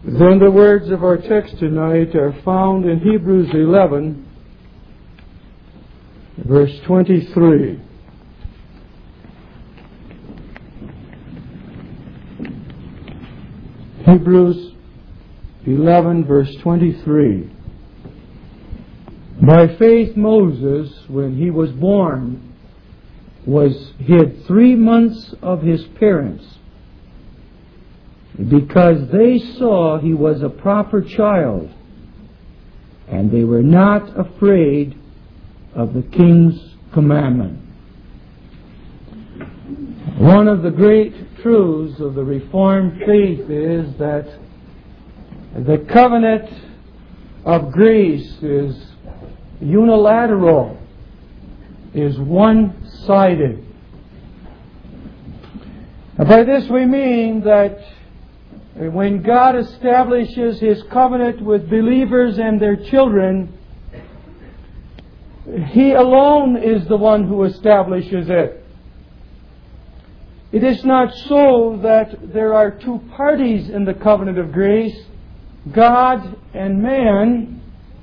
Then the words of our text tonight are found in Hebrews 11, verse 23. Hebrews 11, verse 23. By faith Moses, when he was born, was hid 3 months of his parents, because they saw he was a proper child, and they were not afraid of the king's commandment. One of the great truths of the Reformed faith is that the covenant of grace is unilateral, is one-sided. By this we mean that when God establishes His covenant with believers and their children, He alone is the one who establishes it. It is not so that there are two parties in the covenant of grace, God and man.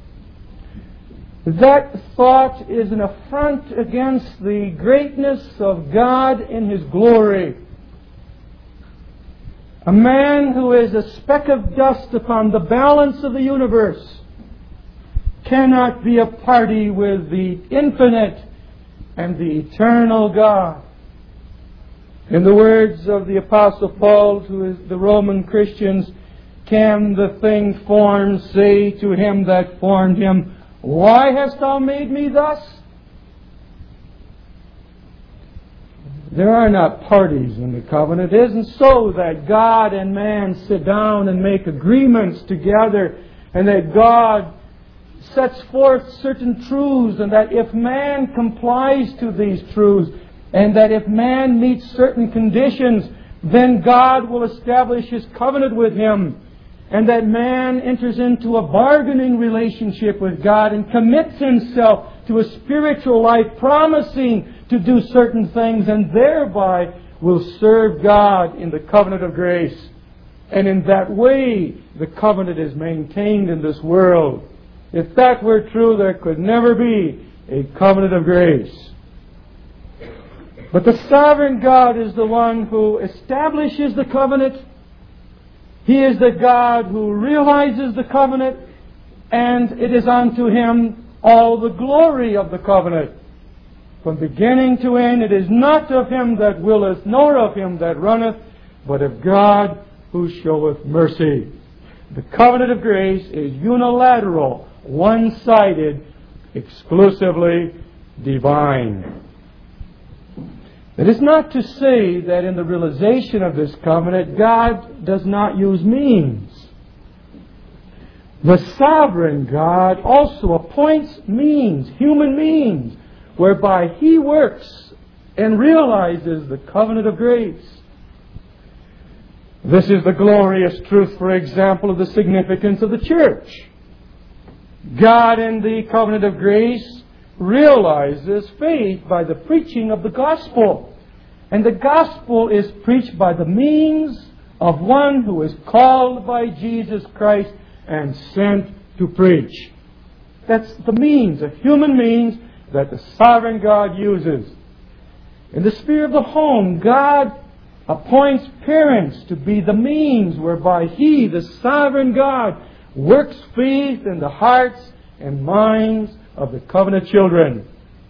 That thought is an affront against the greatness of God in His glory. A man who is a speck of dust upon the balance of the universe cannot be a party with the infinite and the eternal God. In the words of the Apostle Paul to the Roman Christians, can the thing formed say to him that formed him, "Why hast thou made me thus?" There are not parties in the covenant. It isn't so that God and man sit down and make agreements together, and that God sets forth certain truths, and that if man complies to these truths, and that if man meets certain conditions, then God will establish His covenant with him, and that man enters into a bargaining relationship with God and commits himself to a spiritual life, promising to do certain things, and thereby will serve God in the covenant of grace. And in that way, the covenant is maintained in this world. If that were true, there could never be a covenant of grace. But the sovereign God is the one who establishes the covenant. He is the God who realizes the covenant, and it is unto Him all the glory of the covenant. From beginning to end, it is not of him that willeth, nor of him that runneth, but of God who showeth mercy. The covenant of grace is unilateral, one-sided, exclusively divine. It is not to say that in the realization of this covenant, God does not use means. The sovereign God also appoints means, human means, whereby He works and realizes the covenant of grace. This is the glorious truth, for example, of the significance of the church. God in the covenant of grace realizes faith by the preaching of the gospel. And the gospel is preached by the means of one who is called by Jesus Christ and sent to preach. That's the means, a human means that the sovereign God uses. In the sphere of the home, God appoints parents to be the means whereby He, the sovereign God, works faith in the hearts and minds of the covenant children.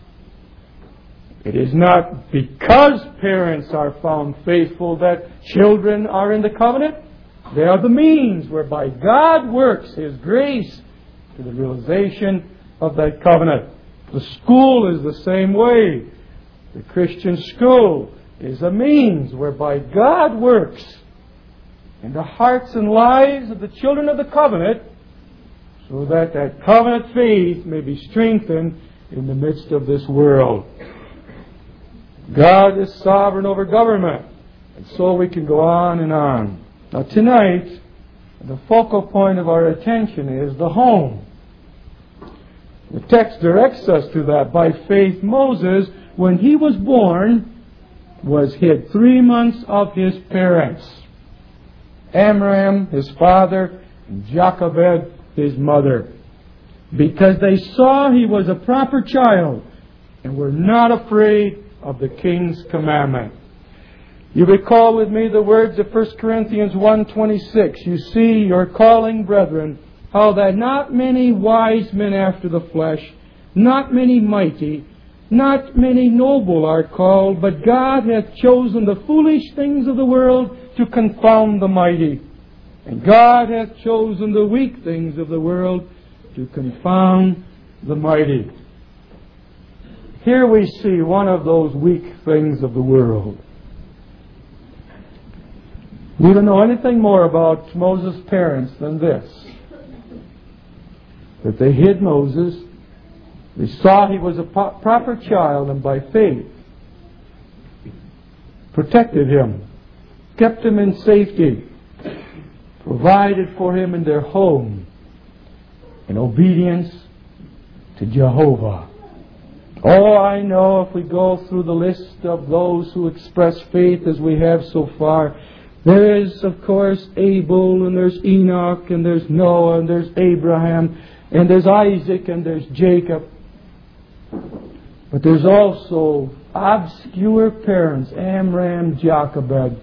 It is not because parents are found faithful that children are in the covenant. They are the means whereby God works His grace to the realization of that covenant. The school is the same way. The Christian school is a means whereby God works in the hearts and lives of the children of the covenant, so that that covenant faith may be strengthened in the midst of this world. God is sovereign over government, and so we can go on and on. Now tonight, the focal point of our attention is the home. The text directs us to that. By faith, Moses, when he was born, was hid 3 months of his parents. Amram, his father, and Jochebed, his mother, because they saw he was a proper child and were not afraid of the king's commandment. You recall with me the words of 1 Corinthians 1:26. You see your calling, brethren, how that not many wise men after the flesh, not many mighty, not many noble are called, but God hath chosen the foolish things of the world to confound the mighty. And God hath chosen the weak things of the world to confound the mighty. Here we see one of those weak things of the world. We don't know anything more about Moses' parents than this: that they hid Moses. They saw he was a proper child, and by faith protected him, kept him in safety, provided for him in their home in obedience to Jehovah. Oh, I know if we go through the list of those who express faith as we have so far, there is, of course, Abel, and there's Enoch, and there's Noah, and there's Abraham, and there's Isaac, and there's Jacob. But there's also obscure parents, Amram, Jochebed,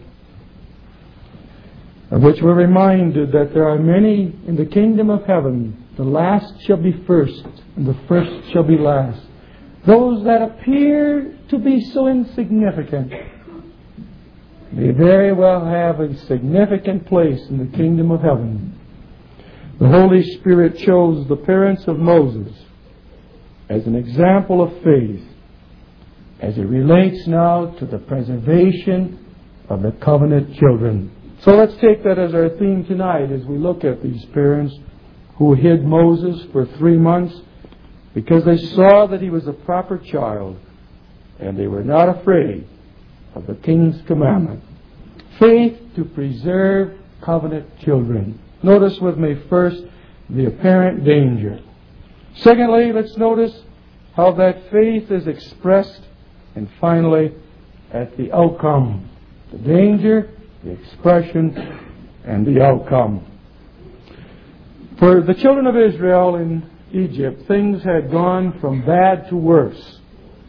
of which we're reminded that there are many in the kingdom of heaven. The last shall be first, and the first shall be last. Those that appear to be so insignificant may very well have a significant place in the kingdom of heaven. The Holy Spirit chose the parents of Moses as an example of faith as it relates now to the preservation of the covenant children. So let's take that as our theme tonight as we look at these parents who hid Moses for 3 months because they saw that he was a proper child and they were not afraid of the king's commandment. Faith to preserve covenant children. Notice with me first the apparent danger. Secondly, let's notice how that faith is expressed. And finally, at the outcome. The danger, the expression, and the outcome. For the children of Israel in Egypt, things had gone from bad to worse.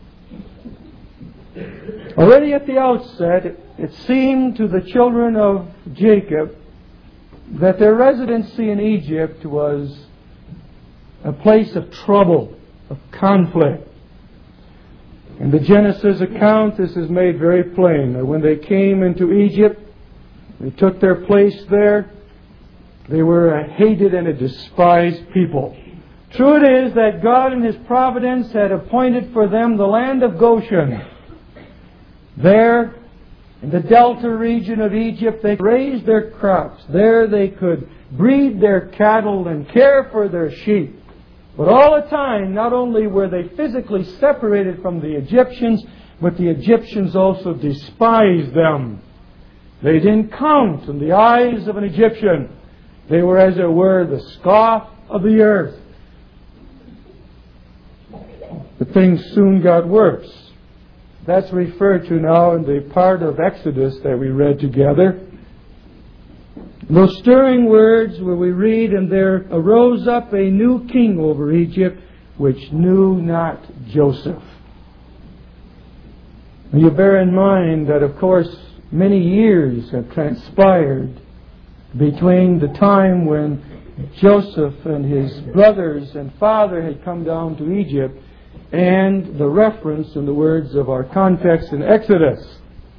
Already at the outset, it seemed to the children of Jacob that their residency in Egypt was a place of trouble, of conflict. In the Genesis account, this is made very plain that when they came into Egypt, they took their place there, they were a hated and a despised people. True it is that God in His providence had appointed for them the land of Goshen. There, in the delta region of Egypt, they raised their crops. There they could breed their cattle and care for their sheep. But all the time, not only were they physically separated from the Egyptians, but the Egyptians also despised them. They didn't count in the eyes of an Egyptian. They were, as it were, the scoff of the earth. But things soon got worse. That's referred to now in the part of Exodus that we read together. Those stirring words where we read, "And there arose up a new king over Egypt, which knew not Joseph." And you bear in mind that, of course, many years have transpired between the time when Joseph and his brothers and father had come down to Egypt and the reference in the words of our context in Exodus.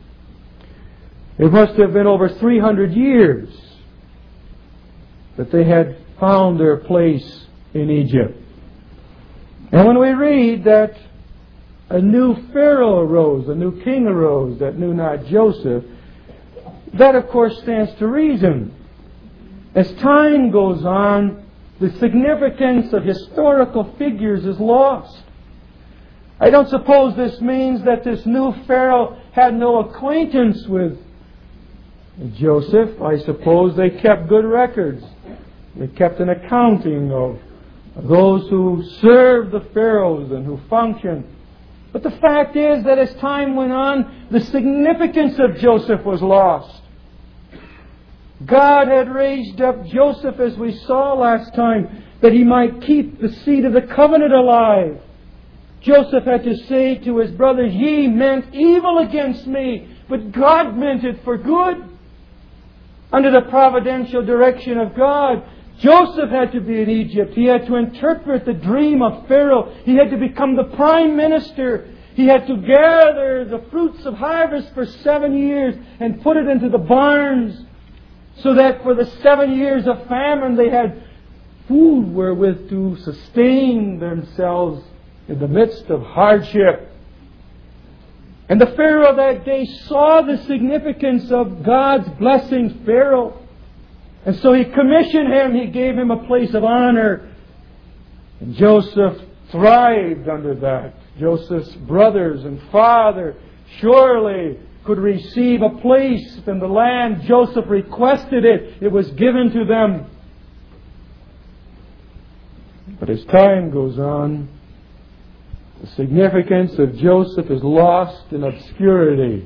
It must have been over 300 years that they had found their place in Egypt. And when we read that a new Pharaoh arose, a new king arose that knew not Joseph, that of course stands to reason. As time goes on, the significance of historical figures is lost. I don't suppose this means that this new Pharaoh had no acquaintance with Joseph. I suppose they kept good records. They kept an accounting of those who served the pharaohs and who functioned. But the fact is that as time went on, the significance of Joseph was lost. God had raised up Joseph, as we saw last time, that he might keep the seed of the covenant alive. Joseph had to say to his brothers, "Ye meant evil against me, but God meant it for good." Under the providential direction of God, Joseph had to be in Egypt. He had to interpret the dream of Pharaoh. He had to become the prime minister. He had to gather the fruits of harvest for 7 years and put it into the barns, so that for the 7 years of famine they had food wherewith to sustain themselves in the midst of hardship. And the Pharaoh of that day saw the significance of God's blessing Pharaoh. And so he commissioned him. He gave him a place of honor. And Joseph thrived under that. Joseph's brothers and father surely could receive a place in the land. Joseph requested it. It was given to them. But as time goes on, the significance of Joseph is lost in obscurity.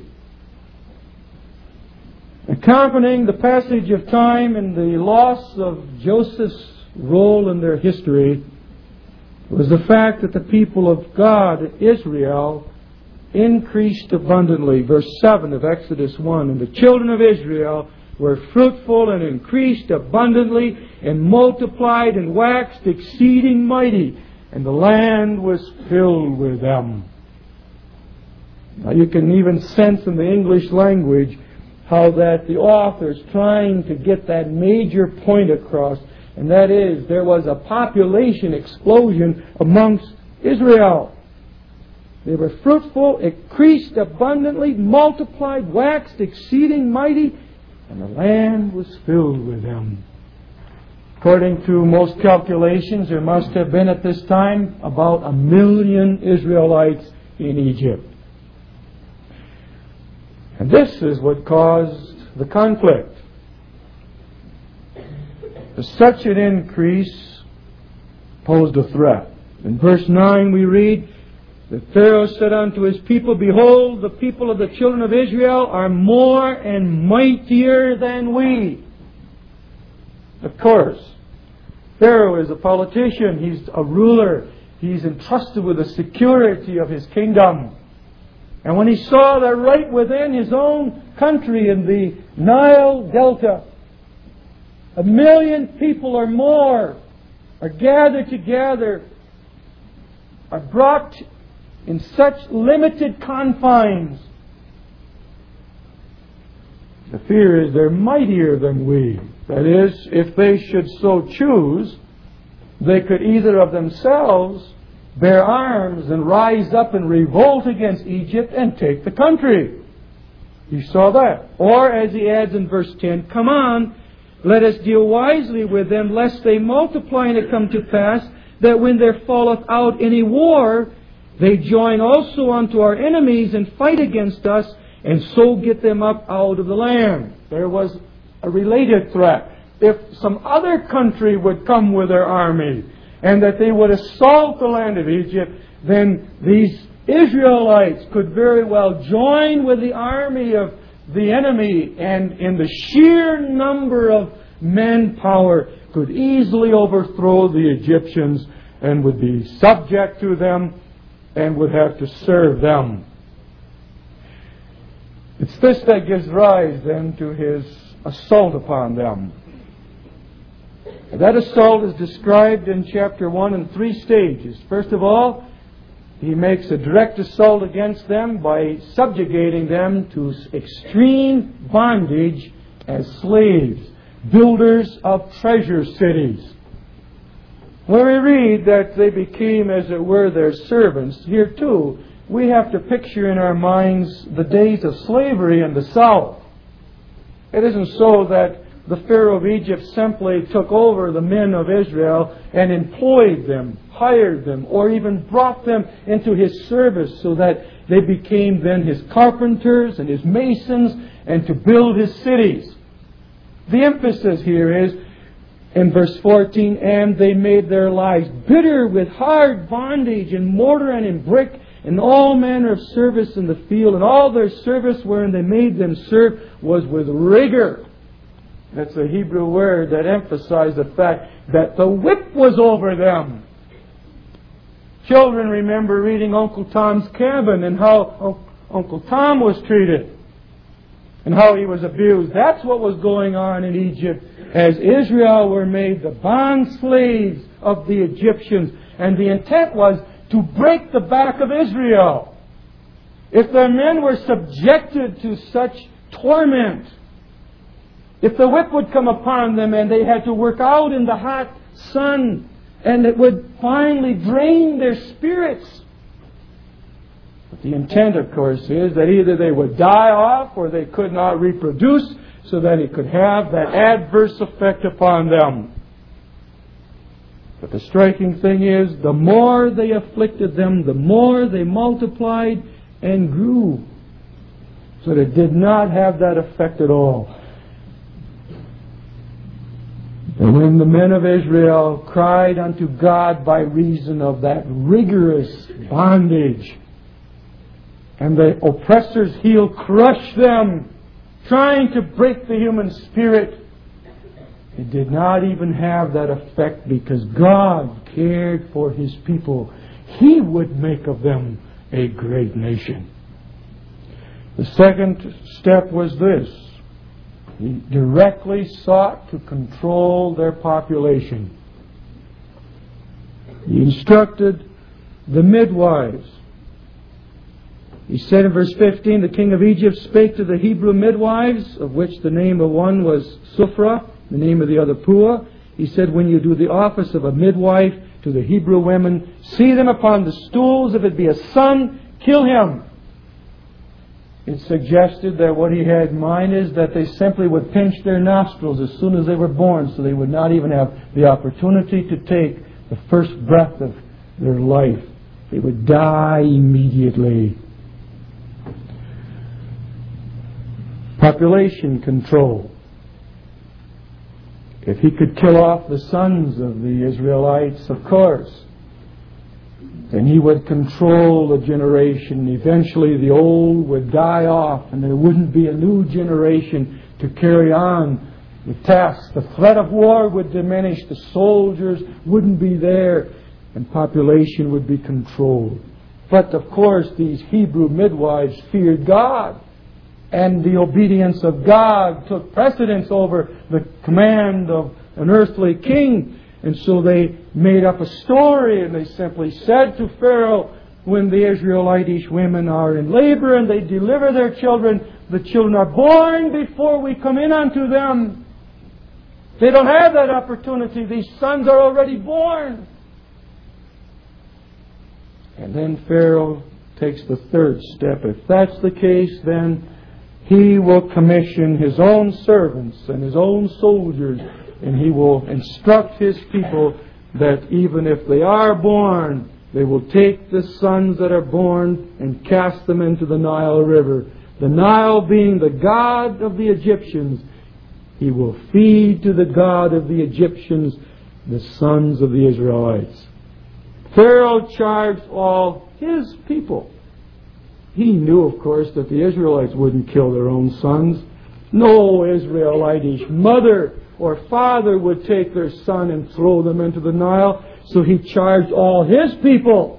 Accompanying the passage of time and the loss of Joseph's role in their history was the fact that the people of God, Israel, increased abundantly. Verse 7 of Exodus 1, "And the children of Israel were fruitful and increased abundantly and multiplied and waxed exceeding mighty, and the land was filled with them." Now you can even sense in the English language how that the author's trying to get that major point across, and that is, there was a population explosion amongst Israel. They were fruitful, increased abundantly, multiplied, waxed exceeding mighty, and the land was filled with them. According to most calculations, there must have been at this time about 1 million Israelites in Egypt. And this is what caused the conflict. Such an increase posed a threat. In verse 9 we read that Pharaoh said unto his people, "Behold, the people of the children of Israel are more and mightier than we." Of course, Pharaoh is a politician. He's a ruler. He's entrusted with the security of his kingdom. And when he saw that right within his own country in the Nile Delta, 1 million people or more are gathered together, are brought in such limited confines, the fear is they're mightier than we. That is, if they should so choose, they could either of themselves bear arms and rise up and revolt against Egypt and take the country. You saw that. Or, as he adds in verse 10, "Come on, let us deal wisely with them, lest they multiply and it come to pass, that when there falleth out any war, they join also unto our enemies and fight against us, and so get them up out of the land." There was a related threat. If some other country would come with their army, and that they would assault the land of Egypt, then these Israelites could very well join with the army of the enemy, and in the sheer number of manpower could easily overthrow the Egyptians and would be subject to them and would have to serve them. It's this that gives rise then to his assault upon them. That assault is described in chapter 1 in 3 stages. First of all, he makes a direct assault against them by subjugating them to extreme bondage as slaves, builders of treasure cities. Where we read that they became, as it were, their servants, here too, we have to picture in our minds the days of slavery in the south. It isn't so that the Pharaoh of Egypt simply took over the men of Israel and employed them, hired them, or even brought them into his service so that they became then his carpenters and his masons and to build his cities. The emphasis here is in verse 14, "And they made their lives bitter with hard bondage in mortar and in brick, and all manner of service in the field, and all their service wherein they made them serve was with rigor." That's a Hebrew word that emphasized the fact that the whip was over them. Children remember reading Uncle Tom's Cabin and how Uncle Tom was treated and how he was abused. That's what was going on in Egypt as Israel were made the bond slaves of the Egyptians. And the intent was to break the back of Israel. If their men were subjected to such torment, if the whip would come upon them and they had to work out in the hot sun, and it would finally drain their spirits. But the intent, of course, is that either they would die off or they could not reproduce, so that it could have that adverse effect upon them. But the striking thing is, the more they afflicted them, the more they multiplied and grew. So that it did not have that effect at all. And when the men of Israel cried unto God by reason of that rigorous bondage, and the oppressor's heel crushed them, trying to break the human spirit, it did not even have that effect because God cared for His people. He would make of them a great nation. The second step was this. He directly sought to control their population. He instructed the midwives. He said in verse 15, the king of Egypt spake to the Hebrew midwives, of which the name of one was Suphrah, the name of the other Puah. He said, when you do the office of a midwife to the Hebrew women, see them upon the stools. If it be a son, kill him. It suggested that what he had in mind is that they simply would pinch their nostrils as soon as they were born, so they would not even have the opportunity to take the first breath of their life. They would die immediately. Population control. If he could kill off the sons of the Israelites, of course, then he would control the generation. Eventually the old would die off and there wouldn't be a new generation to carry on the task. The threat of war would diminish. The soldiers wouldn't be there and population would be controlled. But of course these Hebrew midwives feared God, and the obedience of God took precedence over the command of an earthly king. And so they made up a story, and they simply said to Pharaoh, when the Israelitish women are in labor and they deliver their children, the children are born before we come in unto them. They don't have that opportunity. These sons are already born. And then Pharaoh takes the third step. If that's the case, then he will commission his own servants and his own soldiers, and he will instruct his people that even if they are born, they will take the sons that are born and cast them into the Nile River. The Nile being the god of the Egyptians, he will feed to the god of the Egyptians the sons of the Israelites. Pharaoh charged all his people. He knew, of course, that the Israelites wouldn't kill their own sons. No Israelitish mother or father would take their son and throw them into the Nile. So he charged all his people.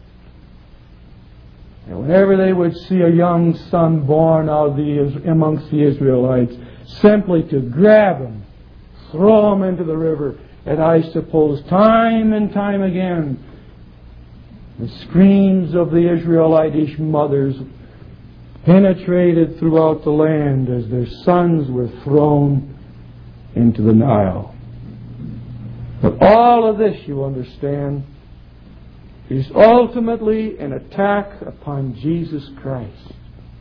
And whenever they would see a young son born out of amongst the Israelites, simply to grab him, throw him into the river. And I suppose time and time again, the screams of the Israelitish mothers penetrated throughout the land as their sons were thrown into the Nile. But all of this, you understand, is ultimately an attack upon Jesus Christ.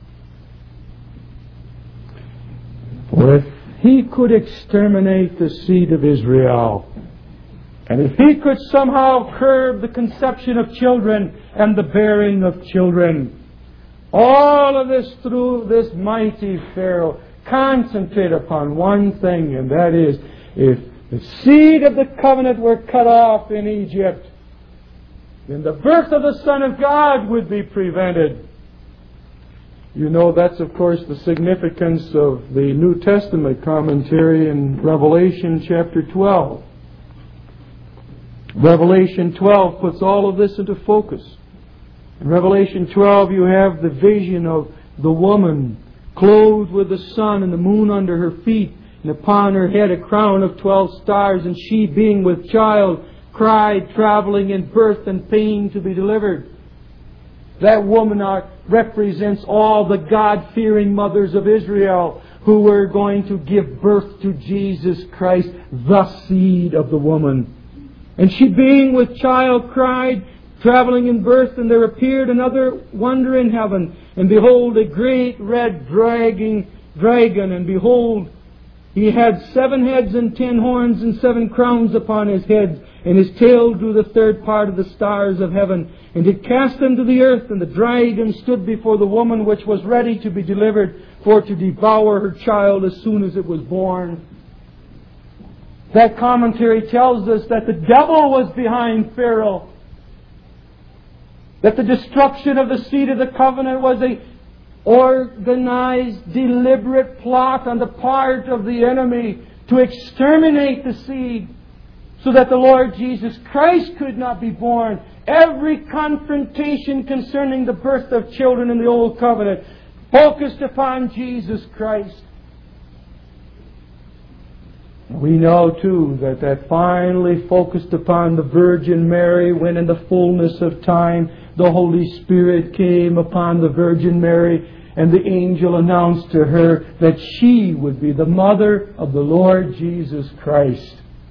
For if he could exterminate the seed of Israel, and if he could somehow curb the conception of children and the bearing of children, all of this through this mighty Pharaoh concentrate upon one thing, and that is, if the seed of the covenant were cut off in Egypt, then the birth of the Son of God would be prevented. You know, that's of course the significance of the New Testament commentary in Revelation chapter 12. Revelation 12 puts all of this into focus. In Revelation 12 you have the vision of the woman clothed with the sun and the moon under her feet, and upon her head a crown of 12 stars, and she, being with child, cried, traveling in birth and pain to be delivered. That woman represents all the God-fearing mothers of Israel who were going to give birth to Jesus Christ, the seed of the woman. And she, being with child, cried, traveling in birth, and there appeared another wonder in heaven. And behold, a great red dragon, and behold, he had 7 heads and 10 horns and 7 crowns upon his head, and his tail drew the third part of the stars of heaven, and did cast them to the earth. And the dragon stood before the woman, which was ready to be delivered, for to devour her child as soon as it was born. That commentary tells us that the devil was behind Pharaoh, that the destruction of the seed of the covenant was a organized, deliberate plot on the part of the enemy to exterminate the seed so that the Lord Jesus Christ could not be born. Every confrontation concerning the birth of children in the Old Covenant focused upon Jesus Christ. We know too that finally focused upon the Virgin Mary when in the fullness of time the Holy Spirit came upon the Virgin Mary, and the angel announced to her that she would be the mother of the Lord Jesus Christ.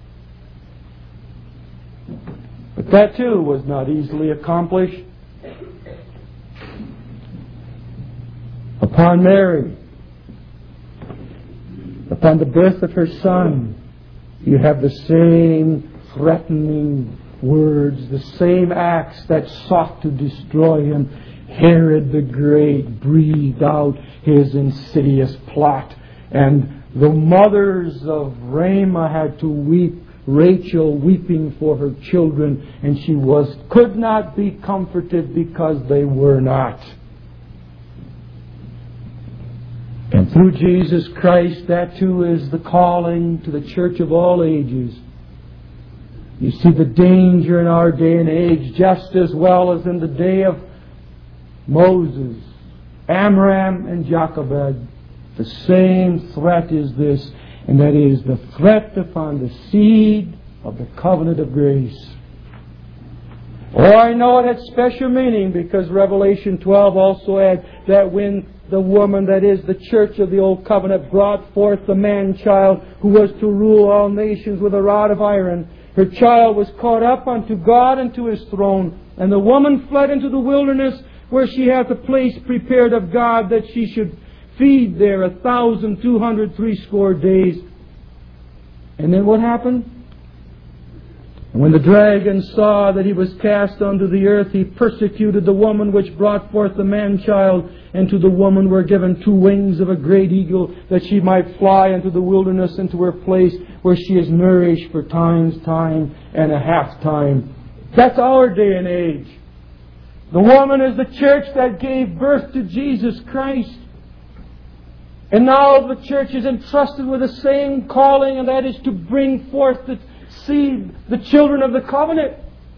But that too was not easily accomplished. Upon Mary, upon the birth of her Son, you have the same threatening words, the same acts that sought to destroy Him. Herod the Great breathed out his insidious plot, and the mothers of Ramah had to weep, Rachel weeping for her children, and she could not be comforted because they were not. And through Jesus Christ, that too is the calling to the church of all ages. You see the danger in our day and age just as well as in the day of Moses, Amram, and Jochebed. The same threat is this, and that is the threat upon the seed of the covenant of grace. Oh, I know it had special meaning because Revelation 12 also adds that when the woman, that is the church of the Old Covenant, brought forth the man-child who was to rule all nations with a rod of iron, her child was caught up unto God and to His throne. And the woman fled into the wilderness, where she hath a place prepared of God, that she should feed there 1,260 days. And then what happened? And when the dragon saw that he was cast unto the earth, he persecuted the woman which brought forth the man-child. And to the woman were given 2 wings of a great eagle, that she might fly into the wilderness, into her place, where she is nourished for time and a half time. That's our day and age. The woman is the church that gave birth to Jesus Christ. And now the church is entrusted with the same calling, and that is to bring forth the seed, the children of the covenant.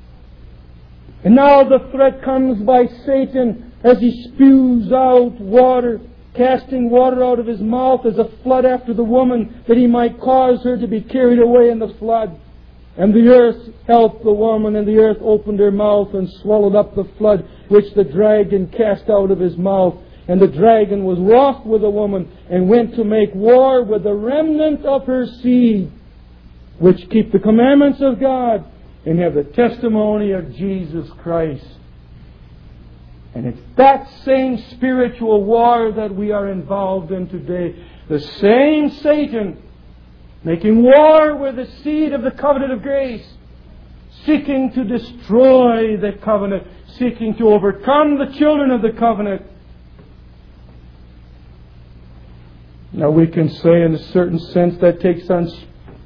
And now the threat comes by Satan as he spews out water, casting water out of his mouth as a flood after the woman, that he might cause her to be carried away in the flood. And the earth helped the woman, and the earth opened her mouth and swallowed up the flood which the dragon cast out of his mouth. And the dragon was wroth with the woman, and went to make war with the remnant of her seed, which keep the commandments of God and have the testimony of Jesus Christ. And it's that same spiritual war that we are involved in today. The same Satan making war with the seed of the covenant of grace, seeking to destroy the covenant, seeking to overcome the children of the covenant. Now we can say in a certain sense that takes on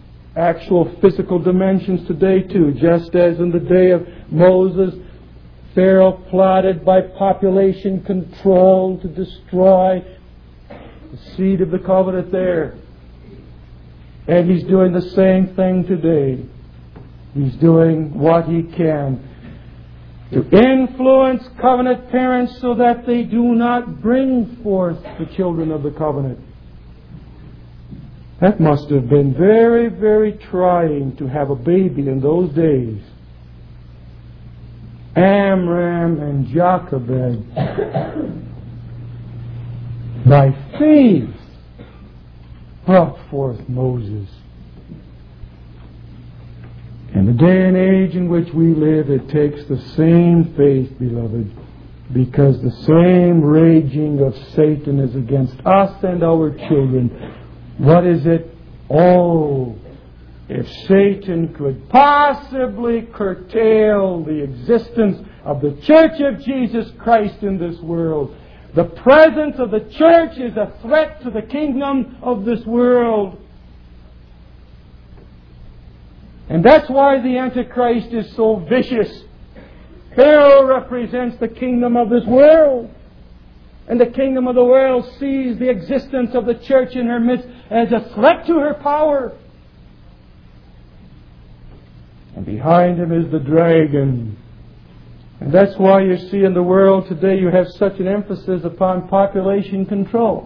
actual physical dimensions today too, just as in the day of Moses, Pharaoh plotted by population control to destroy the seed of the covenant there. And he's doing the same thing today. He's doing what he can to influence covenant parents so that they do not bring forth the children of the covenant. That must have been very, very trying to have a baby in those days. Amram and Jochebed, by faith, brought forth Moses. In the day and age in which we live, it takes the same faith, beloved, because the same raging of Satan is against us and our children. What is it? Oh, if Satan could possibly curtail the existence of the Church of Jesus Christ in this world. The presence of the church is a threat to the kingdom of this world. And that's why the Antichrist is so vicious. Pharaoh represents the kingdom of this world. And the kingdom of the world sees the existence of the church in her midst as a threat to her power. And behind him is the dragon. And that's why you see in the world today you have such an emphasis upon population control.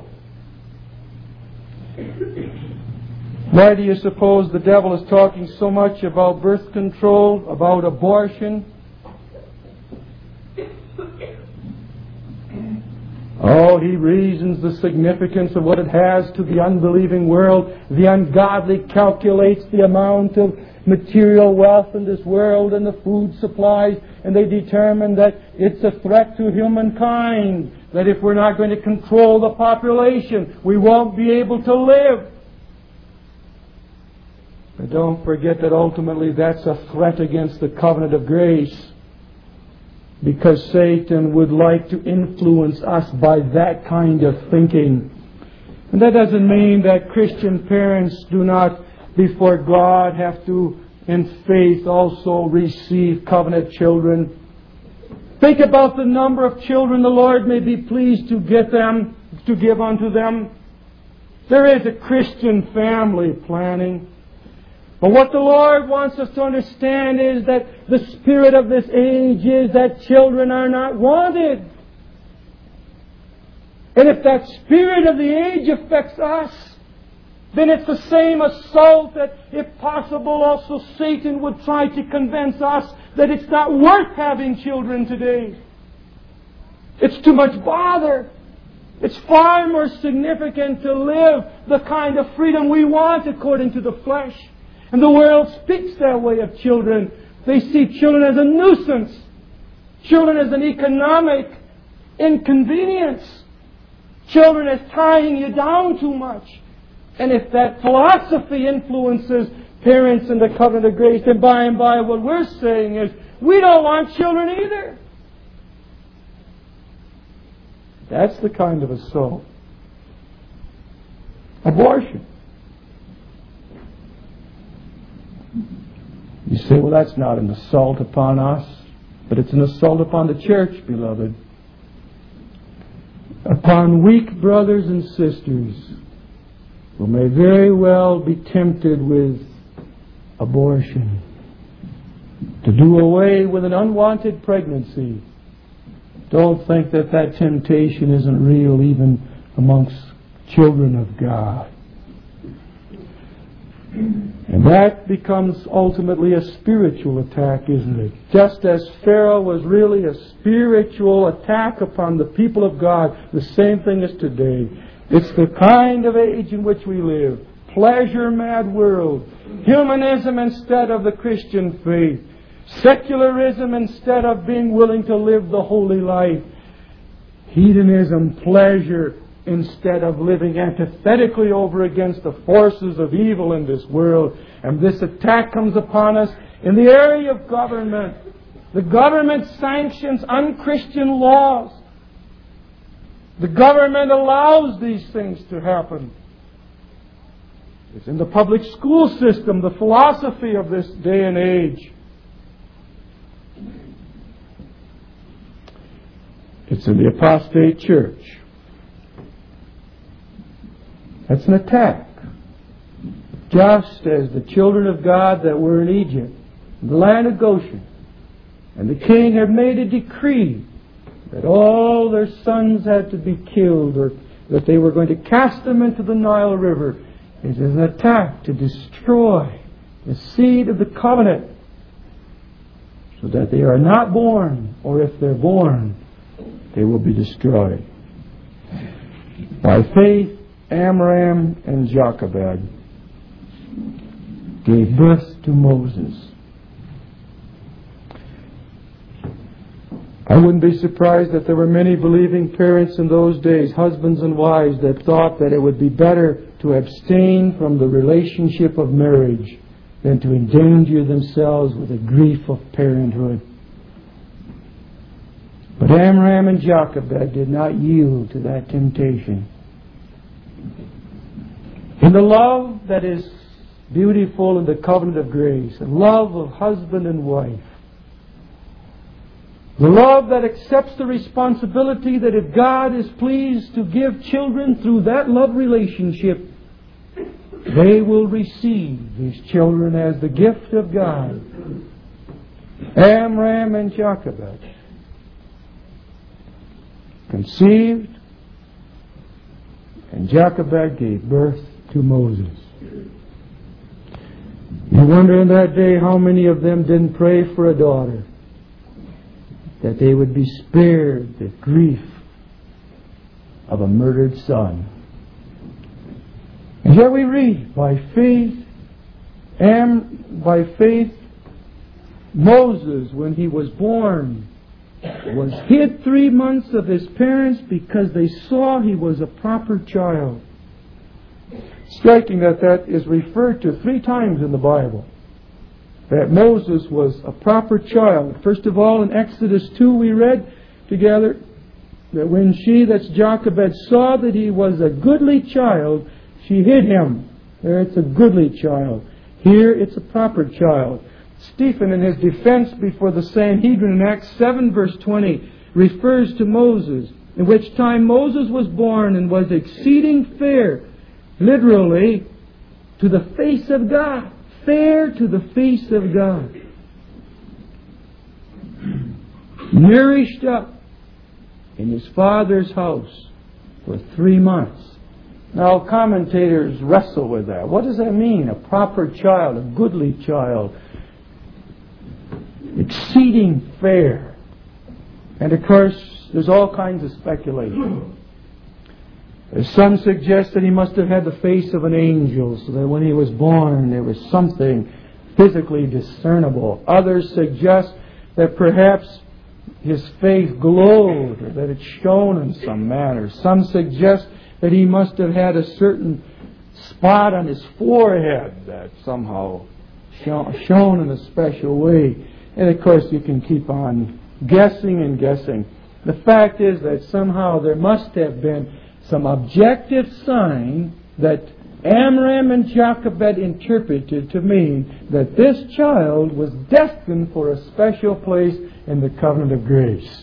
Why do you suppose the devil is talking so much about birth control, about abortion? Oh, he reasons the significance of what it has to the unbelieving world. The ungodly calculates the amount of material wealth in this world and the food supplies, and they determine that it's a threat to humankind, that if we're not going to control the population, we won't be able to live. But don't forget that ultimately that's a threat against the covenant of grace, because Satan would like to influence us by that kind of thinking. And that doesn't mean that Christian parents do not, before God, have to, in faith, also receive covenant children. Think about the number of children the Lord may be pleased to give unto them. There is a Christian family planning. But what the Lord wants us to understand is that the spirit of this age is that children are not wanted. And if that spirit of the age affects us, then it's the same assault that, if possible, also Satan would try to convince us that it's not worth having children today. It's too much bother. It's far more significant to live the kind of freedom we want according to the flesh. And the world speaks that way of children. They see children as a nuisance. Children as an economic inconvenience. Children as tying you down too much. And if that philosophy influences parents in the covenant of grace, then by and by what we're saying is, we don't want children either. That's the kind of assault. Abortion. You say, well, that's not an assault upon us, but it's an assault upon the church, beloved. Upon weak brothers and sisters who may very well be tempted with abortion, to do away with an unwanted pregnancy. Don't think that that temptation isn't real even amongst children of God. And that becomes ultimately a spiritual attack, isn't it? Just as Pharaoh was really a spiritual attack upon the people of God, the same thing is today. It's the kind of age in which we live. Pleasure-mad world. Humanism instead of the Christian faith. Secularism instead of being willing to live the holy life. Hedonism, pleasure, instead of living antithetically over against the forces of evil in this world. And this attack comes upon us in the area of government. The government sanctions unchristian laws. The government allows these things to happen. It's in the public school system, the philosophy of this day and age. It's in the apostate church. That's an attack. Just as the children of God that were in Egypt, the land of Goshen, and the king had made a decree that all their sons had to be killed, or that they were going to cast them into the Nile River. It is an attack to destroy the seed of the covenant, so that they are not born, or if they're born, they will be destroyed. By faith, Amram and Jochebed gave birth to Moses. I wouldn't be surprised that there were many believing parents in those days, husbands and wives, that thought that it would be better to abstain from the relationship of marriage than to endanger themselves with the grief of parenthood. But Amram and Jochebed did not yield to that temptation. In the love that is beautiful in the covenant of grace, the love of husband and wife, the love that accepts the responsibility that if God is pleased to give children through that love relationship, they will receive these children as the gift of God. Amram and Jochebed conceived, and Jochebed gave birth to Moses. You wonder in that day how many of them didn't pray for a daughter, that they would be spared the grief of a murdered son. And here we read, by faith, Moses, when he was born, was hid 3 months of his parents because they saw he was a proper child. Striking that is referred to 3 times in the Bible, that Moses was a proper child. First of all, in Exodus 2 we read together that when that's Jochebed, saw that he was a goodly child, she hid him. There it's a goodly child. Here it's a proper child. Stephen, in his defense before the Sanhedrin in Acts 7 verse 20, refers to Moses, in which time Moses was born and was exceeding fair, literally, to the face of God. Fair to the face of God. Nourished up in his father's house for 3 months. Now, commentators wrestle with that. What does that mean? A proper child, a goodly child, exceeding fair. And of course, there's all kinds of speculation. Some suggest that he must have had the face of an angel, so that when he was born there was something physically discernible. Others suggest that perhaps his face glowed, or that it shone in some manner. Some suggest that he must have had a certain spot on his forehead that somehow shone in a special way. And of course you can keep on guessing and guessing. The fact is that somehow there must have been some objective sign that Amram and Jochebed interpreted to mean that this child was destined for a special place in the covenant of grace.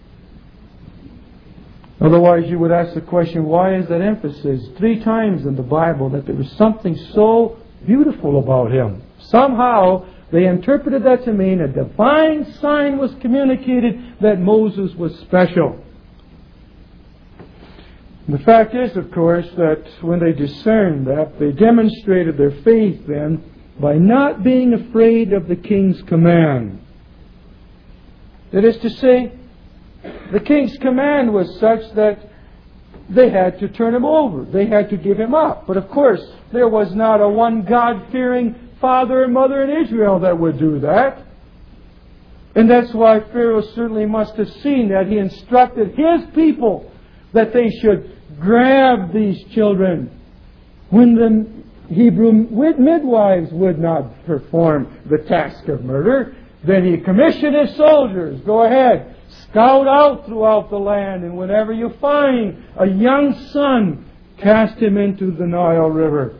Otherwise you would ask the question, why is that emphasis 3 times in the Bible that there was something so beautiful about him? Somehow they interpreted that to mean a divine sign was communicated that Moses was special. The fact is, of course, that when they discerned that, they demonstrated their faith then by not being afraid of the king's command. That is to say, the king's command was such that they had to turn him over. They had to give him up. But of course, there was not a one God-fearing father and mother in Israel that would do that. And that's why Pharaoh certainly must have seen that. He instructed his people that they should grab these children when the Hebrew midwives would not perform the task of murder. Then he commissioned his soldiers, go ahead, scout out throughout the land, and whenever you find a young son, cast him into the Nile River.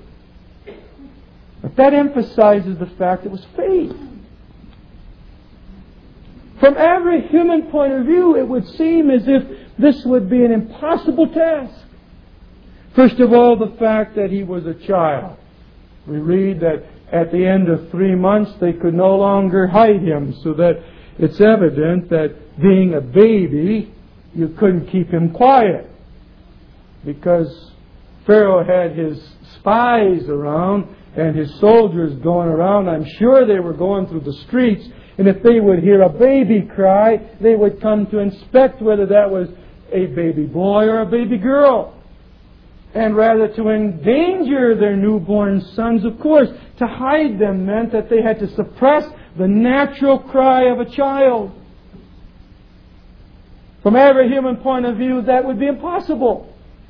But that emphasizes the fact it was faith. From every human point of view, it would seem as if this would be an impossible task. First of all, the fact that he was a child. We read that at the end of 3 months they could no longer hide him, so that it's evident that being a baby, you couldn't keep him quiet. Because Pharaoh had his spies around and his soldiers going around. I'm sure they were going through the streets, and if they would hear a baby cry, they would come to inspect whether that was a baby boy or a baby girl. And rather to endanger their newborn sons, of course, to hide them meant that they had to suppress the natural cry of a child. From every human point of view, that would be impossible.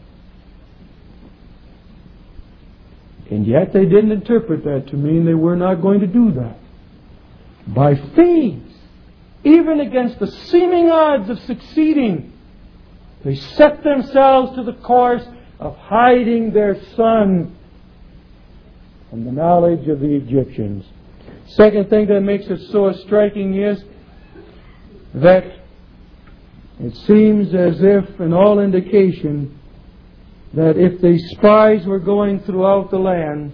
And yet they didn't interpret that to mean they were not going to do that. By faith, even against the seeming odds of succeeding, they set themselves to the course of hiding their son from the knowledge of the Egyptians. Second thing that makes it so striking is that it seems as if, in all indication, that if the spies were going throughout the land,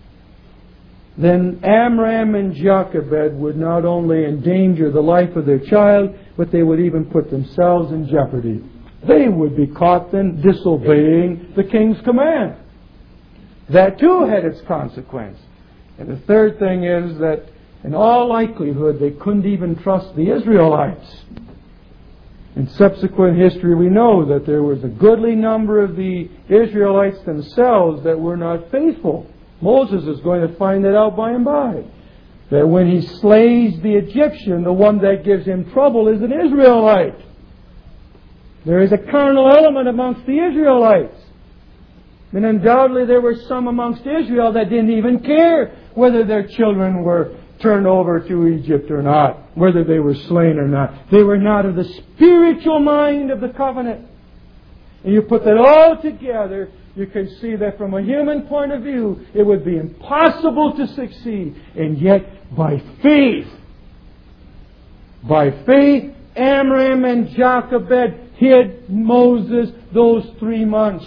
then Amram and Jochebed would not only endanger the life of their child, but they would even put themselves in jeopardy. They would be caught then disobeying the king's command. That too had its consequence. And the third thing is that in all likelihood they couldn't even trust the Israelites. In subsequent history we know that there was a goodly number of the Israelites themselves that were not faithful. Moses is going to find that out by and by. That when he slays the Egyptian, the one that gives him trouble is an Israelite. There is a carnal element amongst the Israelites. And undoubtedly there were some amongst Israel that didn't even care whether their children were turned over to Egypt or not, whether they were slain or not. They were not of the spiritual mind of the covenant. And you put that all together, you can see that from a human point of view, it would be impossible to succeed. And yet, by faith, Amram and Jochebed hid Moses those 3 months.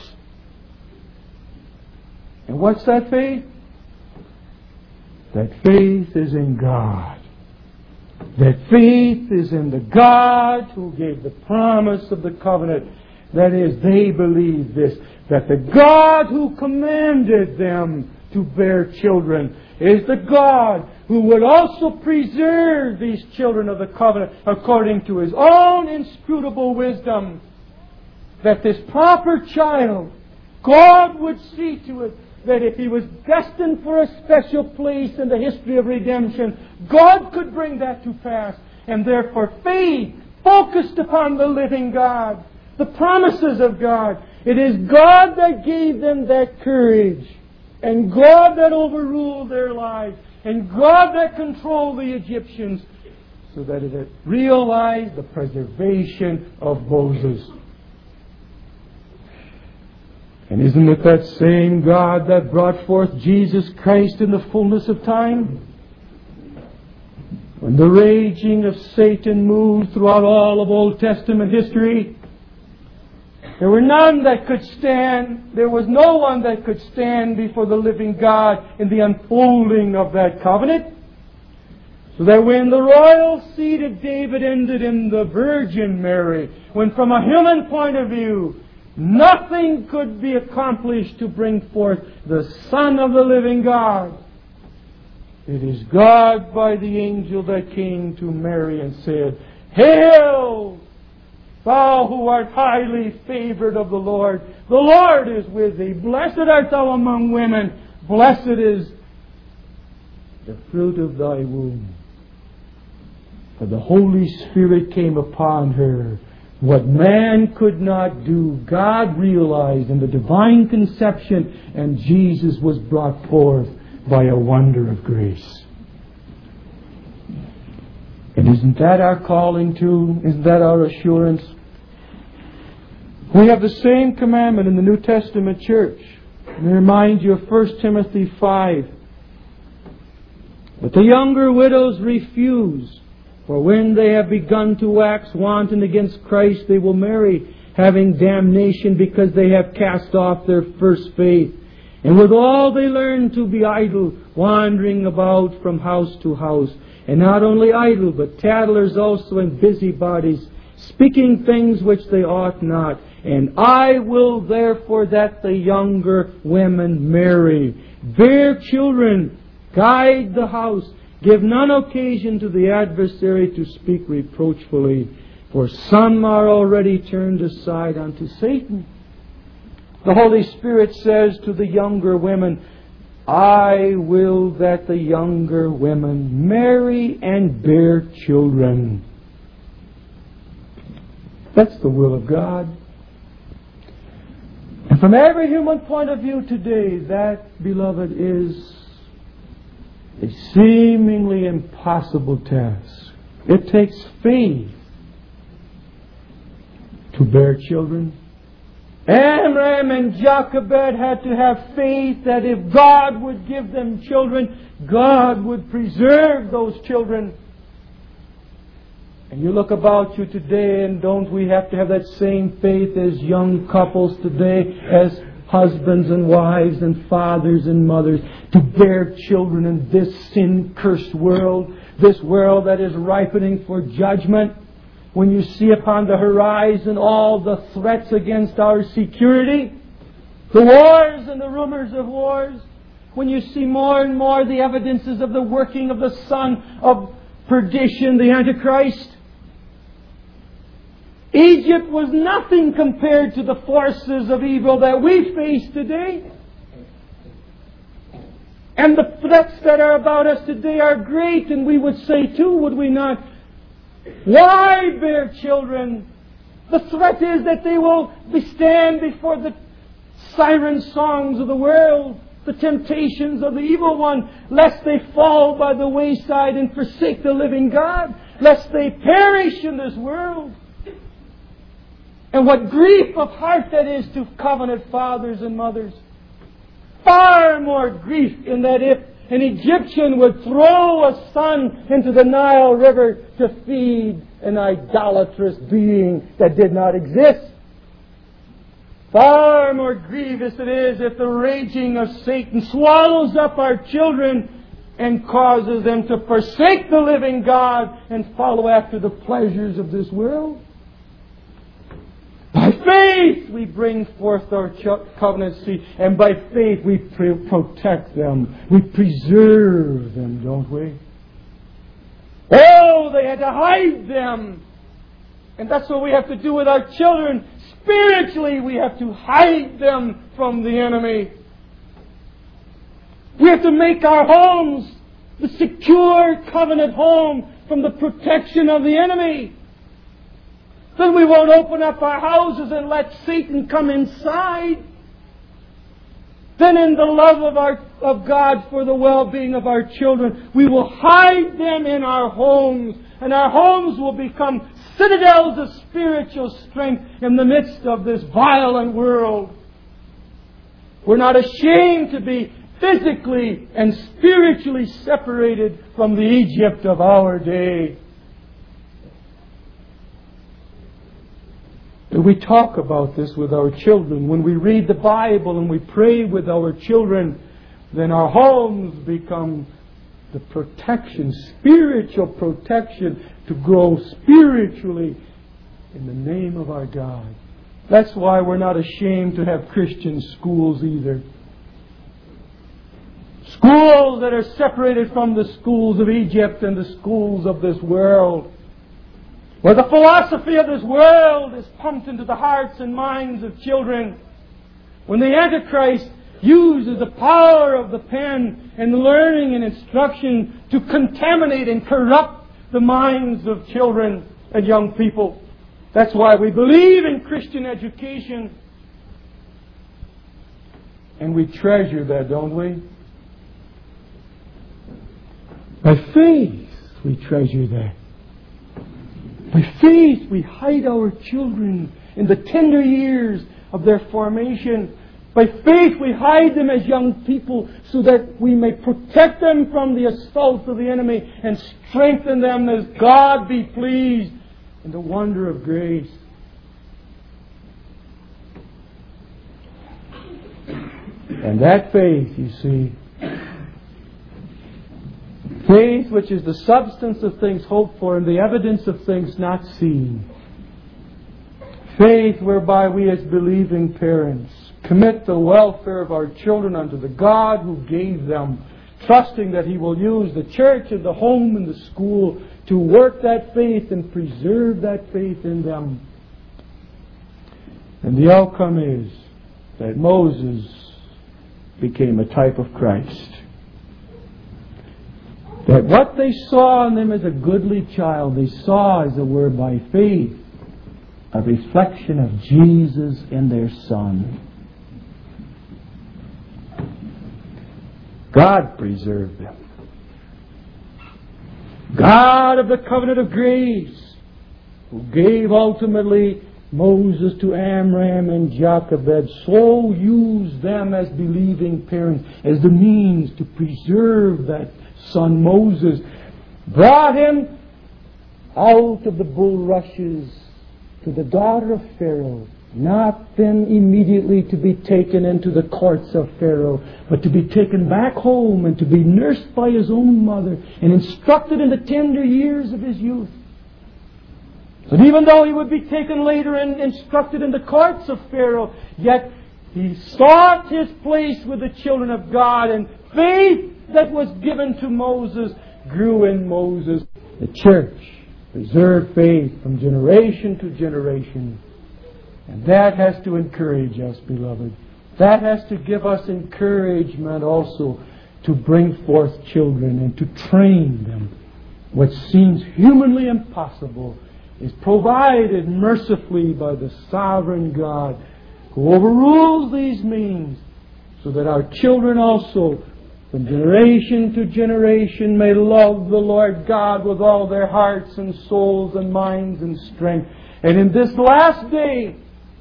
And what's that faith? That faith is in God. That faith is in the God who gave the promise of the covenant. That is, they believe this, that the God who commanded them to bear children is the God who would also preserve these children of the covenant according to His own inscrutable wisdom. That this proper child, God would see to it that if he was destined for a special place in the history of redemption, God could bring that to pass. And therefore faith focused upon the living God, the promises of God. It is God that gave them that courage, and God that overruled their lives, and God that controlled the Egyptians, so that it had realized the preservation of Moses. And isn't it that same God that brought forth Jesus Christ in the fullness of time? When the raging of Satan moved throughout all of Old Testament history, there were none that could stand. There was no one that could stand before the living God in the unfolding of that covenant. So that when the royal seed of David ended in the Virgin Mary, when from a human point of view, nothing could be accomplished to bring forth the Son of the living God, it is God by the angel that came to Mary and said, "Hail, thou who art highly favored of the Lord is with thee. Blessed art thou among women. Blessed is the fruit of thy womb." For the Holy Spirit came upon her. What man could not do, God realized in the divine conception, and Jesus was brought forth by a wonder of grace. And isn't that our calling too? Isn't that our assurance? We have the same commandment in the New Testament church. Let me remind you of 1 Timothy 5. But the younger widows refuse, For when they have begun to wax wanton against Christ, they will marry, having damnation, because they have cast off their first faith. And withal they learn to be idle, wandering about from house to house. And not only idle, but tattlers also, and busybodies, speaking things which they ought not. And I will therefore that the younger women marry, bear children, guide the house, give none occasion to the adversary to speak reproachfully, for some are already turned aside unto Satan. The Holy Spirit says to the younger women, I will that the younger women marry and bear children. That's the will of God. And from every human point of view today, that, beloved, is a seemingly impossible task. It takes faith to bear children. Amram and Jochebed had to have faith that if God would give them children, God would preserve those children. And you look about you today, and don't we have to have that same faith as young couples today, as husbands and wives and fathers and mothers, to bear children in this sin-cursed world, this world that is ripening for judgment? When you see upon the horizon all the threats against our security, the wars and the rumors of wars, when you see more and more the evidences of the working of the son of perdition, the Antichrist, Egypt was nothing compared to the forces of evil that we face today. And the threats that are about us today are great, and we would say too, would we not? Why bear children? The threat is that they will stand before the siren songs of the world, the temptations of the evil one, lest they fall by the wayside and forsake the living God, lest they perish in this world. And what grief of heart that is to covenant fathers and mothers. Far more grief in that if an Egyptian would throw a son into the Nile River to feed an idolatrous being that did not exist. Far more grievous it is if the raging of Satan swallows up our children and causes them to forsake the living God and follow after the pleasures of this world. By faith we bring forth our covenant seed, and by faith we protect them. We preserve them, don't we? Oh, they had to hide them. And that's what we have to do with our children. Spiritually, we have to hide them from the enemy. We have to make our homes the secure covenant home from the protection of the enemy. Then we won't open up our houses and let Satan come inside. Then in the love of God for the well-being of our children, we will hide them in our homes. And our homes will become citadels of spiritual strength in the midst of this violent world. We're not ashamed to be physically and spiritually separated from the Egypt of our day. We talk about this with our children. When we read the Bible and we pray with our children, then our homes become the protection, spiritual protection, to grow spiritually in the name of our God. That's why we're not ashamed to have Christian schools either. Schools that are separated from the schools of Egypt and the schools of this world, where the philosophy of this world is pumped into the hearts and minds of children. When the Antichrist uses the power of the pen and learning and instruction to contaminate and corrupt the minds of children and young people. That's why we believe in Christian education. And we treasure that, don't we? By faith, we treasure that. By faith, we hide our children in the tender years of their formation By faith we hide them as young people so that we may protect them from the assaults of the enemy and strengthen them as God be pleased in the wonder of grace. And that faith, you see, faith which is the substance of things hoped for and the evidence of things not seen. Faith whereby we as believing parents commit the welfare of our children unto the God who gave them, trusting that He will use the church and the home and the school to work that faith and preserve that faith in them. And the outcome is that Moses became a type of Christ. That what they saw in them as a goodly child, they saw, as it were, by faith, a reflection of Jesus in their Son. God preserved them. God of the covenant of grace, who gave ultimately Moses to Amram and Jochebed, so used them as believing parents, as the means to preserve that son Moses, brought him out of the bulrushes to the daughter of Pharaoh, not then immediately to be taken into the courts of Pharaoh, but to be taken back home and to be nursed by his own mother and instructed in the tender years of his youth. So even though he would be taken later and instructed in the courts of Pharaoh, yet he sought his place with the children of God, and faith that was given to Moses grew in Moses. The church preserved faith from generation to generation. And that has to encourage us, beloved. That has to give us encouragement also to bring forth children and to train them. What seems humanly impossible is provided mercifully by the sovereign God who overrules these means, so that our children also, from generation to generation, may love the Lord God with all their hearts and souls and minds and strength. And in this last day,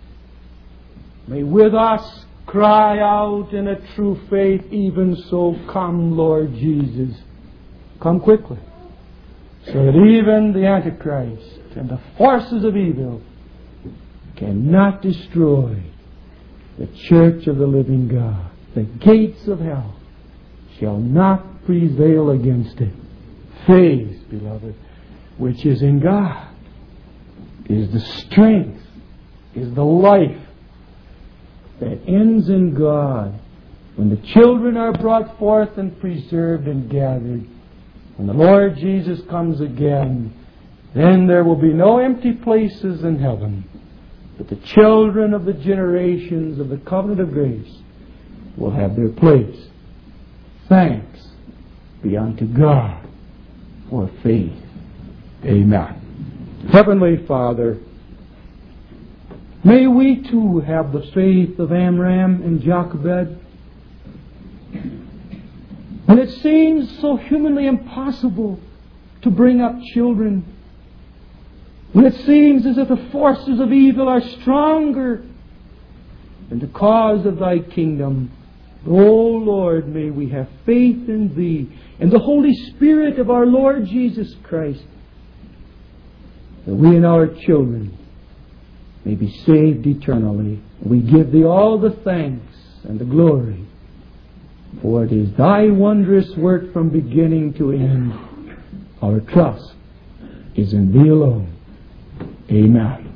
may with us cry out in a true faith, even so, come, Lord Jesus. Come quickly, so that even the Antichrist and the forces of evil cannot destroy the church of the living God. The gates of hell shall not prevail against it. Faith, beloved, which is in God, is the strength, is the life that ends in God. When the children are brought forth and preserved and gathered, when the Lord Jesus comes again, then there will be no empty places in heaven, but the children of the generations of the covenant of grace will have their place. Thanks be unto God for faith. Amen. Heavenly Father, may we too have the faith of Amram and Jochebed. When it seems so humanly impossible to bring up children, when it seems as if the forces of evil are stronger than the cause of Thy kingdom, O Lord, may we have faith in Thee and the Holy Spirit of our Lord Jesus Christ, that we and our children may be saved eternally. We give Thee all the thanks and the glory, for it is Thy wondrous work from beginning to end. Our trust is in Thee alone. Amen.